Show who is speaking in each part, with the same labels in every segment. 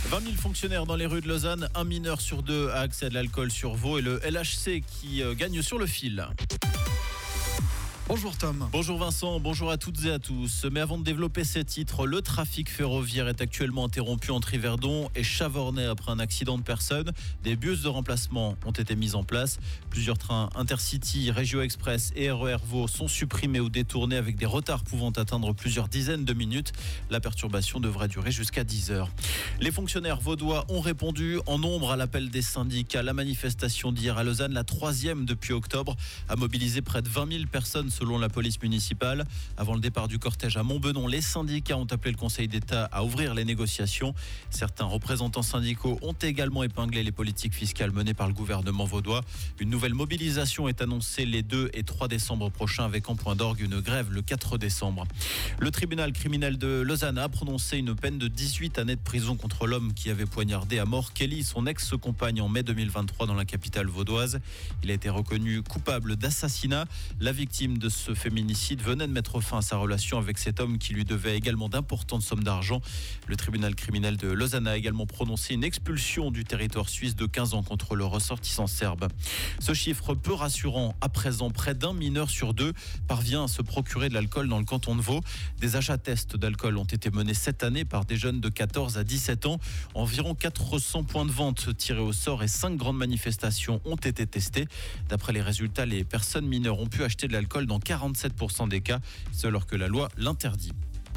Speaker 1: 20 000 fonctionnaires dans les rues de Lausanne, un mineur sur deux a accès à de l'alcool sur Vaud et le LHC qui gagne sur le fil.
Speaker 2: Bonjour Tom.
Speaker 1: Bonjour Vincent, bonjour à toutes et à tous. Mais avant de développer ces titres, le trafic ferroviaire est actuellement interrompu entre Yverdon et Chavornay après un accident de personnes. Des bus de remplacement ont été mis en place. Plusieurs trains Intercity, Régio Express et RER Vaud sont supprimés ou détournés avec des retards pouvant atteindre plusieurs dizaines de minutes. La perturbation devrait durer jusqu'à 10 heures. Les fonctionnaires vaudois ont répondu en nombre à l'appel des syndicats. La manifestation d'hier à Lausanne, la troisième depuis octobre, a mobilisé près de 20 000 personnes selon la police municipale. Avant le départ du cortège à Montbenon, les syndicats ont appelé le Conseil d'État à ouvrir les négociations. Certains représentants syndicaux ont également épinglé les politiques fiscales menées par le gouvernement vaudois. Une nouvelle mobilisation est annoncée les 2 et 3 décembre prochains avec en point d'orgue une grève le 4 décembre. Le tribunal criminel de Lausanne a prononcé une peine de 18 années de prison contre l'homme qui avait poignardé à mort Kelly, son ex-compagne, en mai 2023 dans la capitale vaudoise. Il a été reconnu coupable d'assassinat. La victime de ce féminicide venait de mettre fin à sa relation avec cet homme qui lui devait également d'importantes sommes d'argent. Le tribunal criminel de Lausanne a également prononcé une expulsion du territoire suisse de 15 ans contre le ressortissant serbe. Ce chiffre peu rassurant à présent, près d'un mineur sur deux parvient à se procurer de l'alcool dans le canton de Vaud. Des achats tests d'alcool ont été menés cette année par des jeunes de 14 à 17 ans. Environ 400 points de vente tirés au sort et 5 grandes manifestations ont été testées. D'après les résultats, les personnes mineures ont pu acheter de l'alcool dans 47% des cas, alors que la loi l'interdit.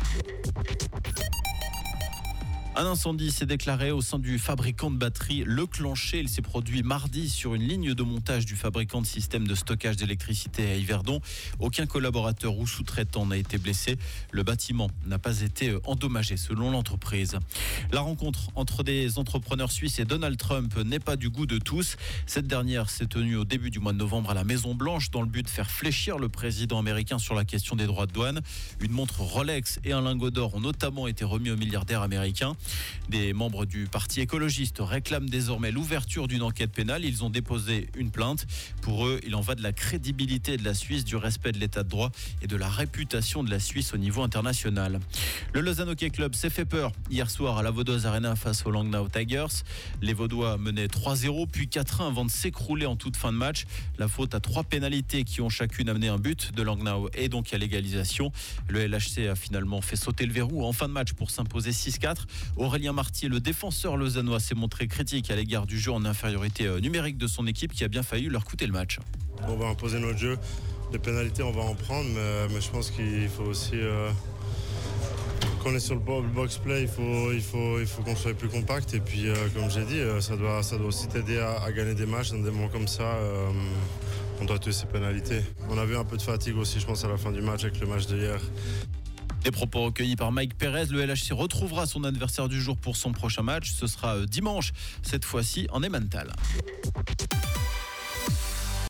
Speaker 1: Un incendie s'est déclaré au sein du fabricant de batteries Le Clancher. Il s'est produit mardi sur une ligne de montage du fabricant de systèmes de stockage d'électricité à Yverdon. Aucun collaborateur ou sous-traitant n'a été blessé. Le bâtiment n'a pas été endommagé selon l'entreprise. La rencontre entre des entrepreneurs suisses et Donald Trump n'est pas du goût de tous. Cette dernière s'est tenue au début du mois de novembre à la Maison-Blanche dans le but de faire fléchir le président américain sur la question des droits de douane. Une montre Rolex et un lingot d'or ont notamment été remis au milliardaire américain. Des membres du parti écologiste réclament désormais l'ouverture d'une enquête pénale. Ils ont déposé une plainte. Pour eux, il en va de la crédibilité de la Suisse, du respect de l'état de droit et de la réputation de la Suisse au niveau international. Le Lausanne Hockey Club s'est fait peur hier soir à la Vaudoise Arena face aux Langnau Tigers. Les Vaudois menaient 3-0 puis 4-1 avant de s'écrouler en toute fin de match. La faute à 3 pénalités qui ont chacune amené un but de Langnau et donc à l'égalisation. Le LHC a finalement fait sauter le verrou en fin de match pour s'imposer 6-4. Aurélien Martier, le défenseur lausannois, s'est montré critique à l'égard du jeu en infériorité numérique de son équipe qui a bien failli leur coûter le match.
Speaker 3: On va imposer notre jeu. Les pénalités, on va en prendre, mais je pense qu'il faut aussi... Quand on est sur le box play, il faut qu'on soit plus compact. Et puis, comme j'ai dit, ça doit aussi t'aider à gagner des matchs. Dans des moments comme ça, on doit tuer ces pénalités. On a vu un peu de fatigue aussi, je pense, à la fin du match avec le match d'hier.
Speaker 1: Des propos recueillis par Mike Pérez. Le LHC retrouvera son adversaire du jour pour son prochain match. Ce sera dimanche, cette fois-ci en Emmental.